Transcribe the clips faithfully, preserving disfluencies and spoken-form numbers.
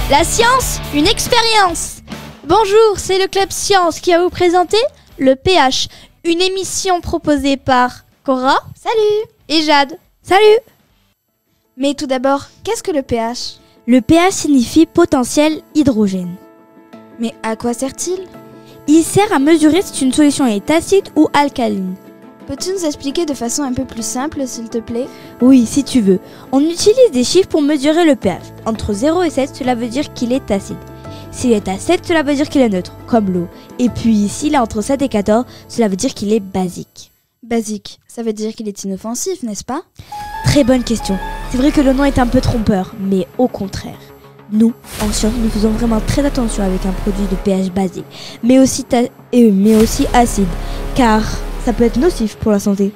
La science, une expérience. Bonjour, c'est le Club Science qui va vous présenter le pH, une émission proposée par Cora, salut, et Jade, salut. Mais tout d'abord, qu'est-ce que le pH ? Le pH signifie potentiel hydrogène. Mais à quoi sert-il ? Il sert à mesurer si une solution est acide ou alcaline. Peux-tu nous expliquer de façon un peu plus simple, s'il te plaît ? Oui, si tu veux. On utilise des chiffres pour mesurer le pH. Entre zéro et sept, cela veut dire qu'il est acide. S'il est à sept, cela veut dire qu'il est neutre, comme l'eau. Et puis, s'il est entre sept et quatorze, cela veut dire qu'il est basique. Basique, ça veut dire qu'il est inoffensif, n'est-ce pas ? Très bonne question. C'est vrai que le nom est un peu trompeur, mais au contraire. Nous, en science, nous faisons vraiment très attention avec un produit de pH basique, mais aussi, ta- euh, mais aussi acide, car ça peut être nocif pour la santé.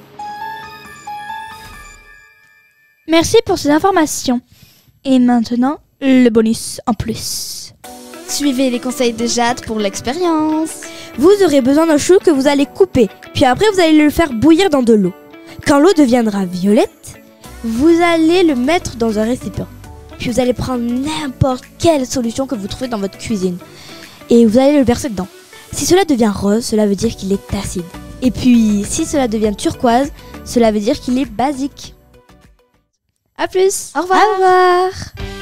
Merci pour ces informations. Et maintenant, le bonus en plus. Suivez les conseils de Jade pour l'expérience. Vous aurez besoin d'un chou que vous allez couper, puis après vous allez le faire bouillir dans de l'eau. Quand l'eau deviendra violette, vous allez le mettre dans un récipient. Puis vous allez prendre n'importe quelle solution que vous trouvez dans votre cuisine. Et vous allez le verser dedans. Si cela devient rose, cela veut dire qu'il est acide. Et puis, si cela devient turquoise, cela veut dire qu'il est basique. À plus. Au revoir. Au revoir.